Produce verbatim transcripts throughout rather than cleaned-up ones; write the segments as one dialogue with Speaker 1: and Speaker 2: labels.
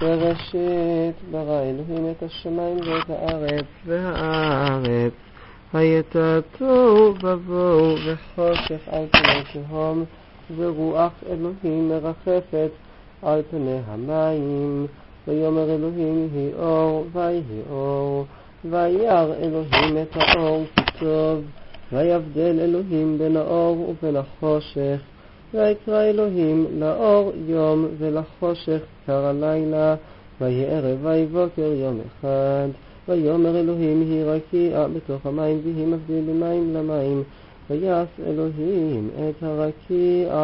Speaker 1: בראשית ברא אלוהים את השמיים ואת הארץ, והארץ הייתה תוהו ובוהו וחושך על פני תהום, ורוח אלוהים מרחפת על פני המים. ויאמר אלוהים יהי אור, ויהי אור. וירא אלוהים את האור כי טוב, ויבדל אלוהים בין האור ובין החושך. ויקרא אלוהים לאור יום, ולחושך קרא לילה. ויהי ערב ויהי בוקר יום אחד. ויאמר אלוהים יהי רקיע בתוך המים, ויהי מבדיל בין מים למים. ויעש אלוהים את הרקיע,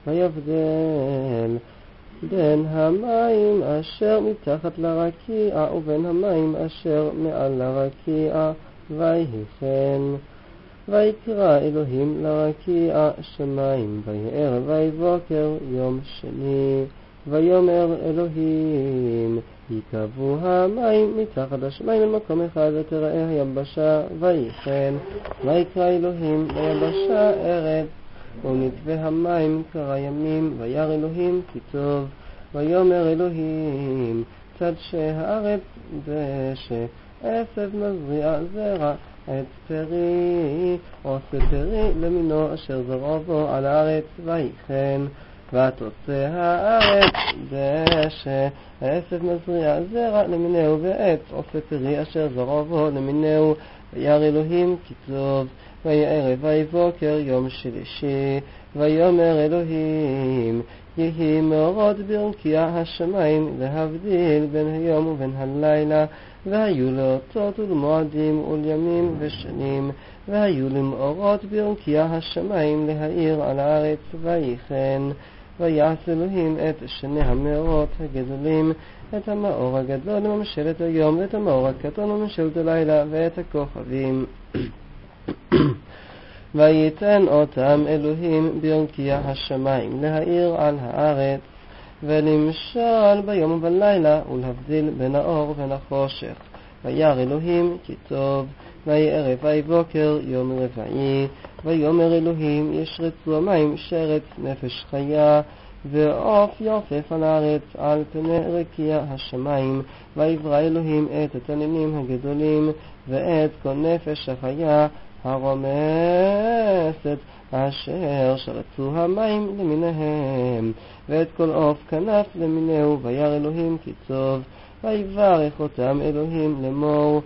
Speaker 1: ויבדל בין המים אשר מתחת לרקיע ובין המים אשר מעל לרקיע. ויהי כן. ויקרא אלוהים לרקיע שמיים. ויהי ערב ויהי בוקר יום שני. ויאמר אלוהים יקבעו המים מתחת השמיים אל מקום אחד, ותראה היבשה. ויהי כן. ויקרא אלוהים ליבשה ארץ, ומקווה המים קרא ימים. וירא אלוהים כי טוב. ויאמר אלוהים תדשא הארץ דשא, עשב מזריע זרע, עץ פרי עושה פרי למינו אשר זרעו בו על הארץ. ויהי כן. ותוצא הארץ דשא, עשב מזריע זרע למינהו, ועץ עושה פרי אשר זרעו בו למינהו. וירא אלוהים כי טוב. ויהי ערב ויהי בוקר יום שלישי. ויאמר אלוהים יהי מאורות ברקיע השמיים, להבדיל בין היום ובין הלילה. והיו לאותות ולמועדים ולימים ושנים. והיו למאורות ברקיע השמיים להאיר על הארץ. ויהי כן. ויעש אלוהים את שני המאורות הגדולים, את המאור הגדול לממשלת היום, ואת המאור הקטון לממשלת הלילה, ואת הכוכבים. וייתן אותם אלוהים ברקיע השמיים להאיר על הארץ, ולמשול ביום ובלילה, ולהבדיל בין האור ובין החושך. וירא אלוהים כי טוב. ויהי ערב ויהי בוקר יום רביעי. ויאמר אלוהים ישרצו המים שרץ נפש חיה, ועוף ירפף על הארץ על פני רקיע השמיים. ויברא אלוהים את התנינים הגדולים, ואת כל נפש החיה הרומסת אשר שרצו המים למיניהם, ואת כל עוף כנף למינהו. וירא אלוהים כי טוב. ויברך אותם אלוהים לאמור,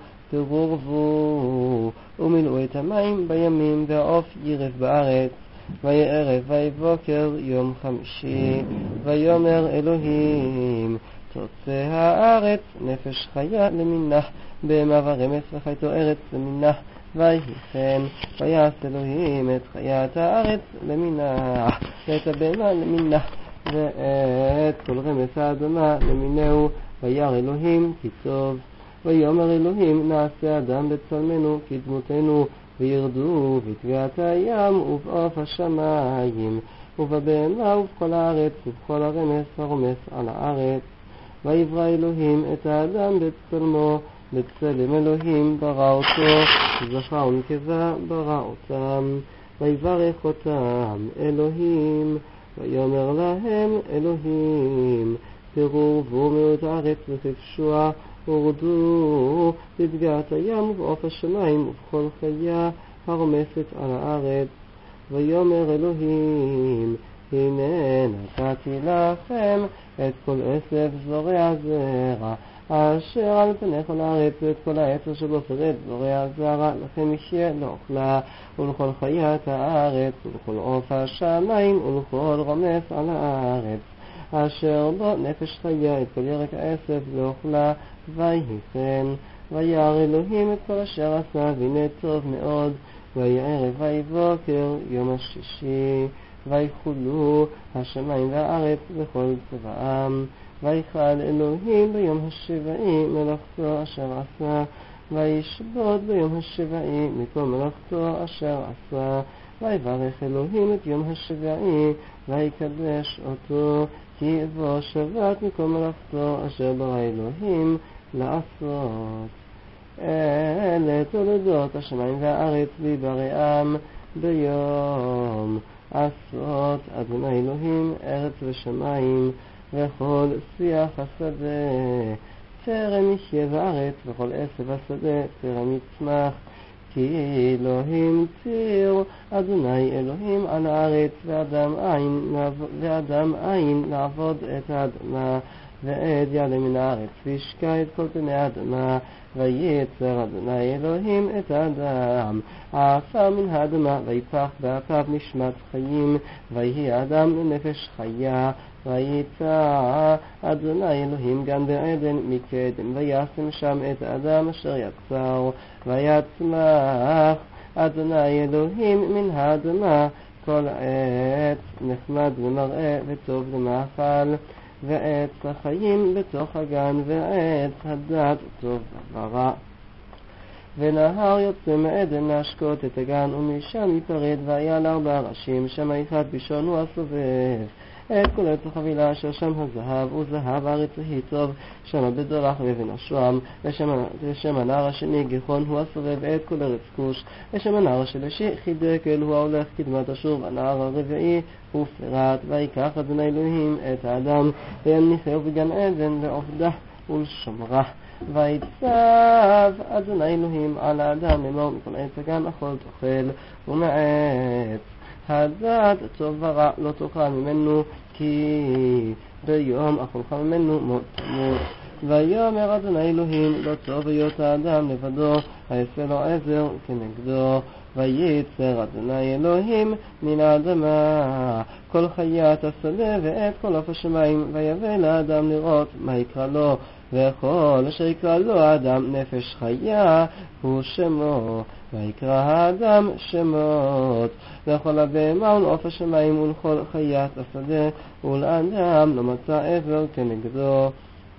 Speaker 1: תרורבו ומילאו את המים בימים, והעוף ירף בארץ. ויהי ערב ויהי בוקר יום חמישי. ויאמר אלוהים תוצא הארץ נפש חיה למינה, בהמה ורמס וחייתו ארץ למינה. ויהי כן. ויעש אלוהים את חיית הארץ למינה, ואת הבהמה למינה, ואת כל רמס האדמה למינהו. וירא אלוהים כי טוב. ויאמר אלוהים נעשה אדם בצלמנו כדמותנו, וירדו בטביעת הים ובעוף השמיים ובבהמה ובכל הארץ ובכל הרמס הרומס על הארץ. ויברא אלוהים את האדם בצלמו, בצלם אלוהים ברא אותו, זכר ונקבה ברא אותם. ויברך אותם אלוהים. ויאמר להם אלוהים תרורבו ומילאו את הארץ וכבשוה, ורדו בטביעת הים ובעוף השמיים ובכל חיה הרומסת על הארץ. ויאמר אלוהים הנה נתתי לכם את כל עשב זורע זרע אשר על פני כל הארץ, ואת כל העץ אשר בפרד זורע זרע לכם יחיה לאוכלה, ולכל חיית הארץ ולכל עוף השמיים ולכל רומס על הארץ אשר בו נפש חיה, את כל ירק העשב לאוכלה. ויהי כן. וירא אלוהים את כל אשר עשה, והנה טוב מאוד. ויהי ערב ויהי בוקר יום השישי. ויחולו השמיים והארץ וכל צבאם. ויחל אלוהים ביום השבעי מלאכתו אשר עשה, וישבות ביום השבעי מכל מלאכתו אשר עשה. ויברך אלוהים את יום השבעי ויקדש אותו, כי בו שבת מכל מלאכתו אשר ברא אלוהים לעשות. אלה תולדות השמיים והארץ ויבראם ביום עשות אדוני אלוהים ארץ ושמיים. וכל שיח השדה טרם יחיה בארץ, וכל עשב השדה טרם יצמח. כי לא המטיר אדוני אלוהים על הארץ, ואדם אין, ואדם אין לעבוד את האדמה, ועד יעלה מן הארץ וישקע את כל פני האדמה. וייצר אדוני אלוהים את האדם עפר מן האדמה, ויפח באפיו נשמת חיים, ויהי האדם לנפש חיה. וייצר אדוני אלוהים גן בעדן מקדם, וישם שם את האדם אשר יצר. ויצמח אדוני אלוהים מן האדמה כל עץ נחמד ומראה וטוב למאכל, ועץ החיים בתוך הגן, ועץ הדעת טוב ורע. ונהר יוצא מעדן להשקות את הגן, ומשם ייפרד, והיה לארבע ראשים, שם אחד בישון הוא הסובב את כל עץ החבילה, אשר שם הזהב, וזהב הארץ היא טוב, שם בדורך ואבן השוהם. ושם הנער השני גיחון הוא הסובב את כל ארץ כוש. ושם הנער השלישי חידקל הוא ההולך קדמת אשור. והנער הרביעי הוא פרת. ויקח אדוני אלוהים את האדם ויניחהו בגן עדן לעובדה ולשומרה. ויצב אדוני אלוהים על האדם לאמור, מכל עץ הגן אכול תאכל, ומעץ הדעת טוב ורע לא תאכל ממנו, כי ביום אכולך ממנו מות תמות. ויאמר אדוני אלוהים לא טוב היות האדם לבדו, אעשה לו עזר כנגדו. וייצר אדוני אלוהים מן האדמה כל חיית השדה ואת כל עוף השמיים, ויבא לאדם לראות מה יקרא לו, וכל אשר יקרא לו האדם נפש חיה הוא שמו. ויקרא האדם שמות לכל הבהמה ולעוף השמיים ולכל חיית השדה, ולאדם לא מצא עזר כנגדו.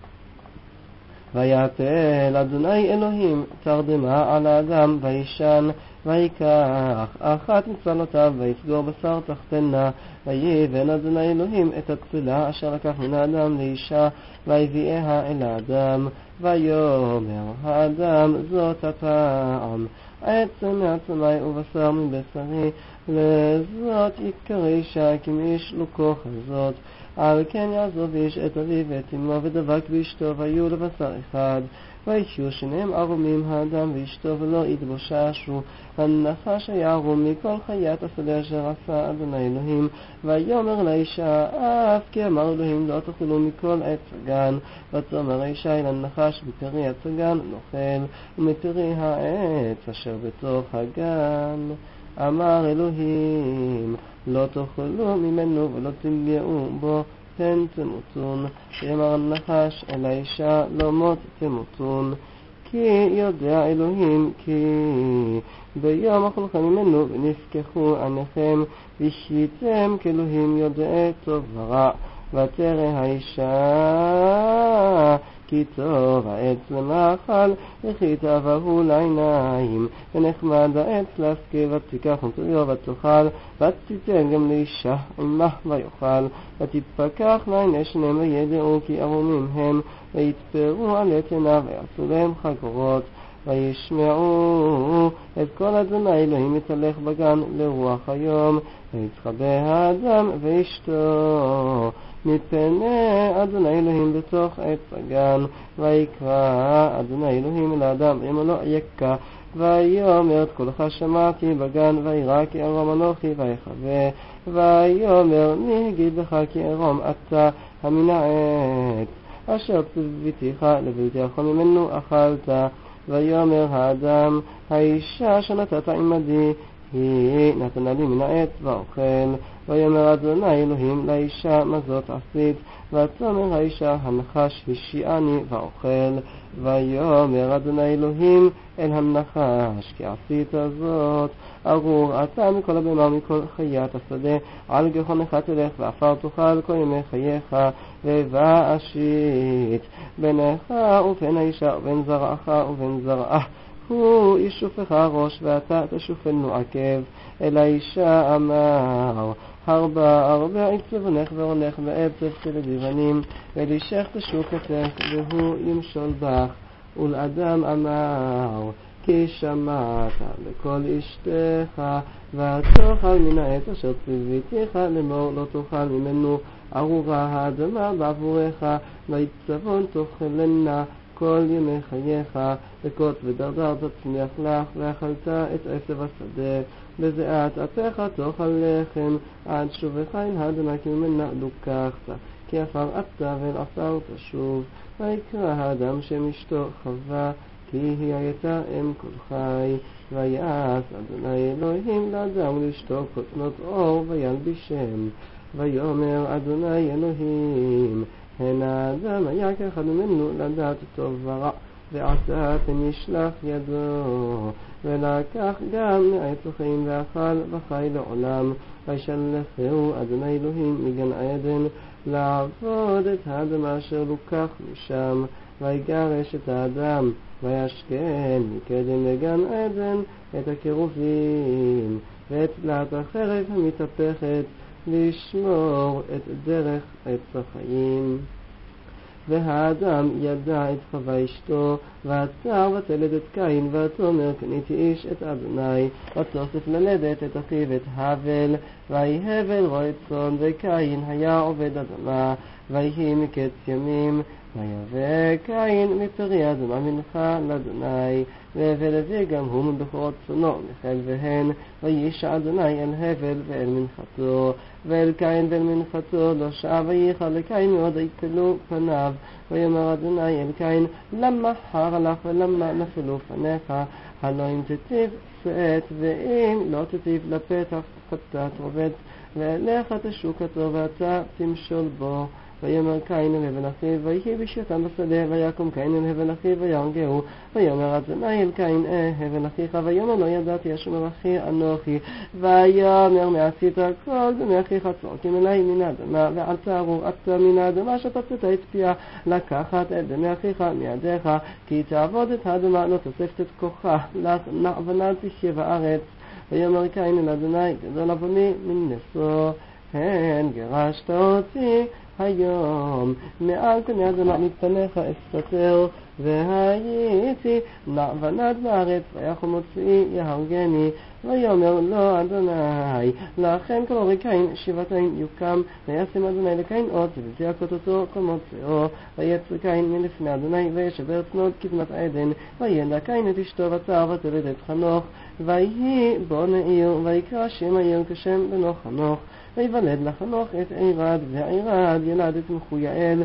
Speaker 1: ויפל אדוני אלוהים תרדמה על האדם וישן, ויקח אחת מצלותיו ויסגור בשר תחתנה. ויבן אדוני אלוהים את הצלה אשר לקח מן האדם לאישה, ויביאיה אל האדם. ויאמר האדם זאת הפעם עצם מעצמי ובשר מבשרי, לזאת יקרא אישה כי מאיש לוקח הזאת. על כן יעזוב איש את אביו ואת אמו ודבק באשתו, והיו לבשר אחד. ויחיו שניהם ערומים, האדם ואשתו, ולא יתבוששו. הנחש היה ערום מכל חיית השדה אשר עשה אדוני אלוהים. ויאמר לאישה אף כי אמר אלוהים לא תאכלו מכל עץ הגן. ותאמר האישה אל הנחש בפרי עץ הגן נאכל, ומפרי העץ אשר בתוך הגן אמר אלוהים לא תאכלו ממנו ולא תגעו בו פן תמותון. ויאמר הנחש אל האישה לא מות תמותון, כי יודע אלוהים כי ביום אכולכם ממנו ונפקחו עיניכם ושייתם כאלוהים יודע טוב ורע. ותרא האישה כי טוב העץ למאכל, וכי תאווהו לעיניים, ונחמד העץ להשכיל. ותיקח מטויו ותאכל, ותיתן גם לאישה עמה ויאכל. ותפקח לעיני שניהם וידעו כי ערומים הם, ויתפרו על עיניו ויעשו להם חגורות. וישמעו את כל אדוני אלוהים מתהלך בגן לרוח היום, ויתחבא האדם ואשתו מפני אדוני אלוהים בתוך עץ הגן. ויקרא אדוני אלוהים אל האדם ואמר לו אייכה, ויאמר את קולך שמעתי בגן, וירא כי ערום אנוכי ויחווה. ויאמר מי הגיד לך כי ערום אתה המן העץ אשר ציוויתיך לבלתי אכול ממנו אכלת. ויאמר האדם האישה שנתת עמדי היא נתנה לי מן העץ ואוכל. ויאמר אדוני אלוהים לאישה מה זאת עשית? ותאמר האישה הנחש השיעני ואוכל. ויאמר אדוני אלוהים אל הנחש כי עשית זאת? ארור אתה מכל הבהמה ומכל חיית השדה, על גחונך תלך ועפר תאכל כל ימי חייך. ובאשית בינך ובין האישה ובין זרעך ובין זרעה הוא ישופך ראש ואתה תשופנו עקב. אל האישה אמר הרבה הרבה עקצבונך ועונך ועצב כלדיבנים, ולאישך תשוקתך והוא ימשול בך. ולאדם אמר כי שמעת לכל אשתך ותאכל מן העץ אשר ציוויתיך לאמור לא תאכל ממנו, ארורה האדמה בעבורך, ויצבון תאכלנה כל ימי חייך, וקוט ודרדר תצמיח לך, ואכלת את עשב השדה, בזיעת אפיך תאכל לחם, עד שובך אל האדמה כי ממנה לוקחת, כי עפר אתה ואל עפר תשוב. ויקרא האדם שם אשתו חווה, כי היא הייתה אם כל חי. ויעש אדוני אלוהים לאדם ולאשתו כותנות עור וילבישם. ויאמר אדוני אלוהים, הן האדם היה כאחד ממנו לדעת טוב ורע, ועשה פן ישלח ידו, ולקח גם מעץ החיים ואכל וחי לעולם. וישלחהו אדוני אלוהים מגן עדן לעבוד את האדמה אשר לוקח משם, ויגרש את האדם, וישכן מקדם לגן עדן את הקירובים ואת תלת החרב המתהפכת, לשמור את דרך עץ החיים. והאדם ידע את חווה אשתו, ועצר ותלד את קין, ותאמר קניתי איש את אדוני, ותוסף ללדת את אחיו את הבל, ויהי הבל רועה צאן, וקין היה עובד אדמה. ויהי מקץ ימים, ויבא קין מפרי אדמה מנחה לאדוני, והבל הביא גם הוא מבכורות צאנו מחיל והן, וישע אדוני אל הבל ואל מנחתו, ואל קין ואל מנחתו לא שעה, וייחר לקין מאוד ויפלו פניו. ויאמר אדוני אל קין, למה חר לך ולמה נפלו פניך? הלא אם תטיב שאת, ואם לא תטיב לפתח חטאת רובץ, ואליך תשוק אותו ואתה תמשול בו. ויאמר קין אל הבל אחיו, ויהי בשעתם בשדה, ויקום קין אל הבל אחיו ויהרגהו. ויאמר אדוני אל קין, אה הבל אחיך? ויאמר לא ידעתי אשמר אחי אנוכי. ויאמר מעשית כל בני אחיך צועקים אלי מן האדמה, ואל תארור אתה מן האדמה שתצאת את פיה לקחת את בני אחיך מידיך, כי תעבוד את האדמה לא תוספת את כוחה לך ונעל תחיה בארץ. ויאמר קין אל אדוני, גדול עווני מנשוא, הן גירשת אותי היום מעל פני אדמה מפניך אסתתר, והייתי נעבנת בארץ, ויחום מוציאי יהרגני. ויאמר לו אדוני, לכן כל אורי קין שבעתיים יוקם, וישם אדוני לקין אות, ותיעקות אותו כל מוצאו. ויצא קין מלפני אדוני, וישבר צנות כבנת עדן, וידע קין את אשתו וצער ותלד את חנוך, ויהי בו נעיר, ויקרא שם העיר כשם בנו חנוך. ויוולד לחנוך את עירד, ועירד ילד את מחויאל,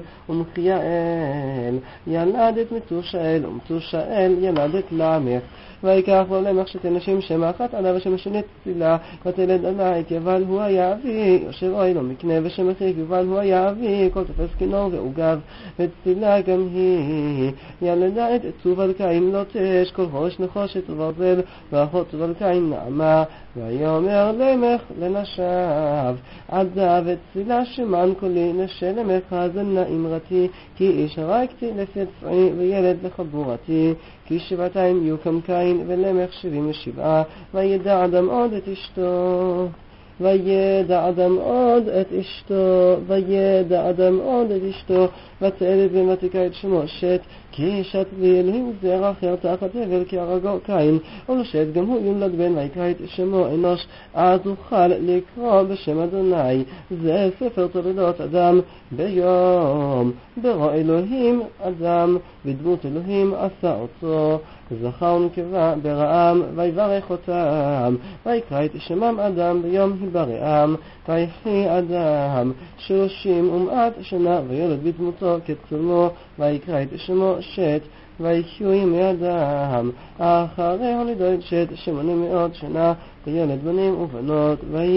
Speaker 1: ומחויאל ילד את מתושאל, ומתושאל ילד את למך. ויקח לו למך שתי נשים, שם אחת עלה ושם השני צילה, ותלד עלה את יבל הוא היה אבי, יושב אוי לו מקנה, ושם אחיו יובל הוא היה אבי, כל תופס כינור ועוגב, וצילה גם היא. ילדה את תובל קין לוטש, כל ראש נחושת וברזל, ואחות תובל קין נעמה. ויאמר למך לנשיו, עדה וצילה שמן קולי, נשה למך האזנה אמרתי, כי איש הרגתי לפצעי, וילד לחבורתי. כי שבעתיים יוקם קין ולמך שבעים ושבעה. וידע אדם עוד את אשתו, וידע אדם עוד את אשתו, וידע אדם עוד את אשתו, ותלד ותקרא את שמו שת, כי שת ואלוהים זרע אחר תחת הבל, כי הרגו קין, ולשת גם הוא יולד בן, ויקרא את שמו אנוש, אז אוכל לקרוא בשם אדוני. זה ספר תולדות אדם ביום ברא אלוהים אדם, בדמות אלוהים עשה אותו, זכר ונקבה בראם, ויברך אותם, ויקרא את שמם אדם ביום היבראם. ויחי אדם שלושים ומעט שנה, וילד בדמותו כצלמו, ויקרא את שמו שת. ויחיו ימי אדם אחרי הולידו את שת שמונה מאות שנה, וילד בנים ובנות.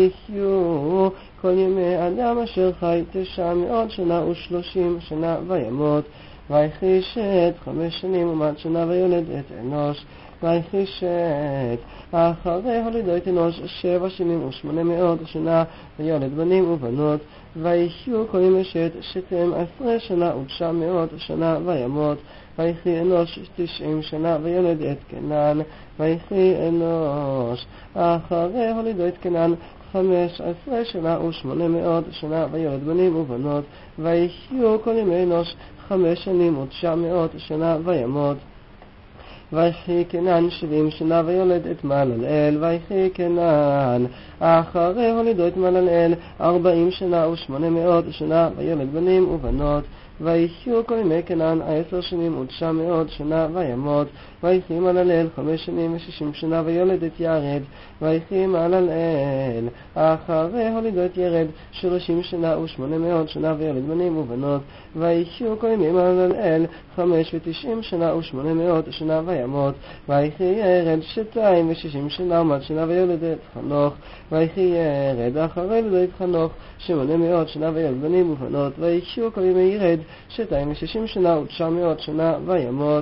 Speaker 1: ויחיו כל ימי אדם אשר חי תשע מאות שנה ושלושים שנה, וימות. ויחי שת חמש שנים ומעט שנה, ויולד את אנוש. ויחי שת אחרי הולידו את אנוש שבע שנים ושמונה מאות שנה, ויולד בנים ובנות. ויחיו כל ימי שת שתם עשרה שנה ותשע מאות שנה, וימות. ויחי אנוש תשעים שנה, ויולד את קנן. ויחי אנוש אחרי הולידו את קנן חמש עשרה שנה ושמונה מאות שנה, ויולד בנים ובנות. ויחיו כל ימי אנוש חמש שנים ותשע מאות שנה, וימות. ויחי קנען שבעים שנה ויולד את מללאל. ויחי קנען אחרי הולידו את מללאל ארבעים שנה ושמונה מאות שנה ויולד בנים ובנות. ויחיו כל ימי קנען עשר שנים ותשע מאות שנה וימות. ויחי מללאל חמש שנים ושישים שנה ויולד את ירד. ויחי מללאל אחרי הולידו את ירד שלושים שנה ושמונה מאות שנה ויולד בנים ובנות. ויחיו כל ימי מללאל חמש ותשעים שנה ושמונה מאות שנה וימות. ויחי ירד שתיים ושישים שנה ומאת שנה ויולד את חנוך. ויחי ירד אחרי הולידו את חנוך שמונה מאות שנה ויולד בנים ובנות. ויחיו כל ימי ירד שתיים ושישים שנה ותשע מאות שנה וימות.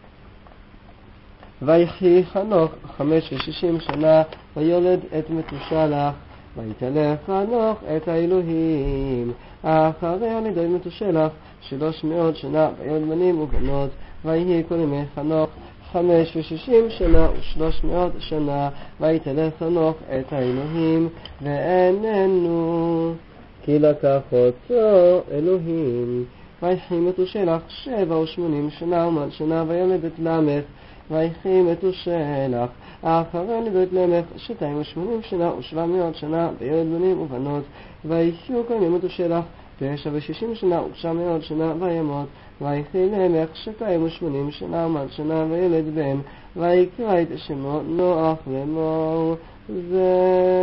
Speaker 1: ויחי חנוך חמש ושישים שנה ויולד את מתושלח. ויתהלך חנוך את האלוהים אחרי הולידו את מתושלח שלוש מאות שנה ויולד בנים ובנות. ויהי כל ימי חנוך חמש ושישים שנה ושלוש מאות שנה. ויתהלך חנוך את האלוהים ואיננו כי לקח אותו אלוהים. ויחי מתושלח שבע ושמונים שנה ומאת שנה ויולד את למך. ויחי מתושלח אחרי הולידו את למך שתיים ושמונים שנה ושבע מאות שנה ויולד בנים ובנות. ויחיו כל ימי מתושלח תשע ושישים שנה ותשע מאות שנה וימות. ויחי למך שתיים ושמונים שנה ומאת שנה ויולד בן. ויקרא את שמו נוח לאמור זה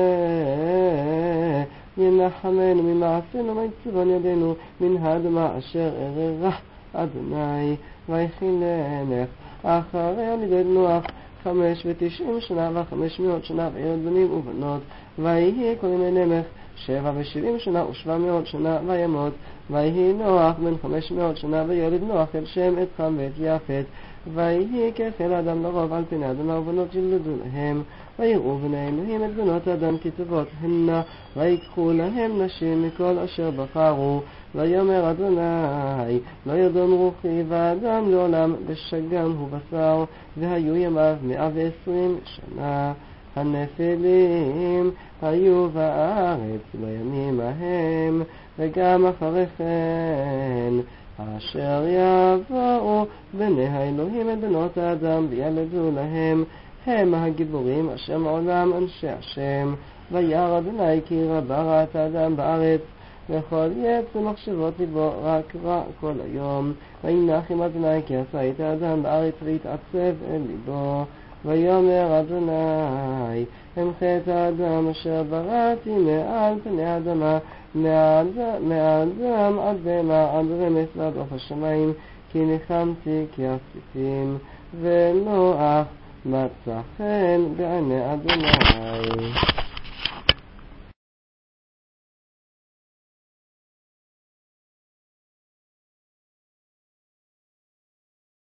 Speaker 1: ינחמנו ממעשינו ויציבון ידינו מן האדמה אשר אררה אדוני. ויחי למך אחרי הולידו את נוח חמש ותשעים שנה וחמש מאות שנה ויולד בנים ובנות. ויהי כל ימי למך שבע ושבעים שנה ושבע מאות שנה וימות. ויהי נוח בן חמש מאות שנה ויולד נוח את שם את חם ואת יפת. ויהי ככל האדם לרוב על פני האדמה ובנות ילדו להם. ויראו בני אלוהים את בנות האדם כי טובות הנה. ויקחו להם נשים מכל אשר בחרו. ויאמר אדוני לא ירדום רוחי ואדם לעולם בשגם הוא בשר. והיו ימיו מאה ועשרים שנה. הנפילים היו בארץ בימים ההם וגם אחרי כן אשר יבואו בני האלוהים את בנות האדם וילדו להם. הם הגיבורים אשר מעולם אנשי השם. וירא אדוני כי רבה רעת האדם בארץ וכל יצא מחשבות ליבו רק רע כל היום. וינחם אדוני כי עשה את האדם בארץ והתעצב אל ליבו. ויאמר אדוני הם חטא האדם אשר בראתי מעל פני האדמה מאדם עד בהמה עד רמס ועד עוף השמיים כי ניחמתי כי עשיתים ונוח מצא חן בעיני אדוני.